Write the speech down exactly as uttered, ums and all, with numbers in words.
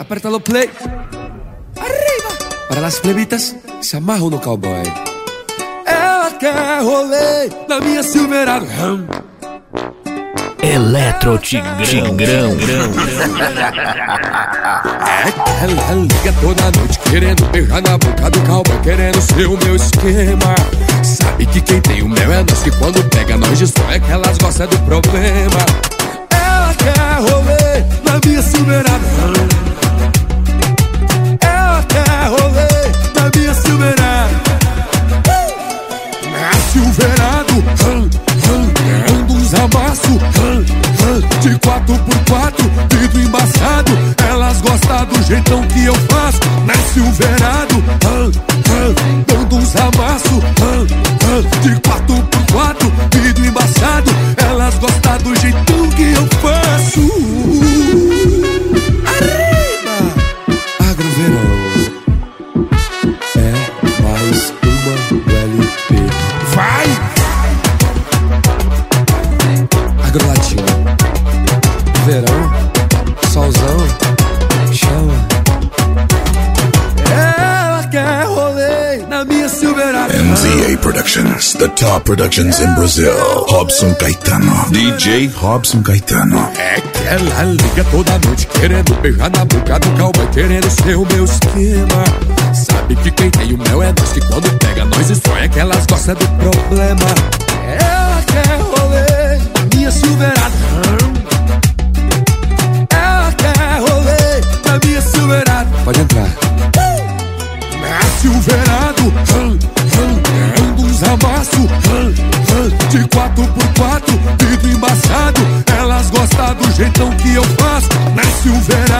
aperta no play. Arriba! Para las plebitas, se amarram no cowboy. Ela quer rolê na minha Silverado. Eletro Tigrão, Tigrão. É que ela liga toda noite querendo beijar na boca do cowboy, querendo ser o meu esquema. Sabe que quem tem o mel é nós, que quando pega nós destrói, é que elas gostam do problema. Ela quer rolê na minha Silverado. Ela quer rolê na minha Silverado. Na Silverado, ando uns amassos de quatro por quatro, vidro embaçado. Elas gostam do jeitão que eu faço. Na Silverado, dando uns amassos de quatro por quatro, vidro embaçado. Elas gostam do jeitão que eu faço. Arriba! Agroverão é mais uma L P. Vai! Agrolatina, verão, solzão, chama. Ela quer rolê na minha Silverado. M Z A Productions, the top productions in Brazil. Robson Caetano, D J Robson Caetano. É que ela liga toda noite querendo beijar na boca do cowboy, querendo ser o meu esquema. Sabe que quem tem o mel é nós, que quando pega nós destrói, é que elas gostam do problema. Ela quer rolê na minha Silverado. Ela quer rolê na minha Silverado. Pode entrar. Na Silverado, ando uns amassos de quatro por quatro, vidro embaçado. Elas gostam do jeitão que eu faço. Na Silverado,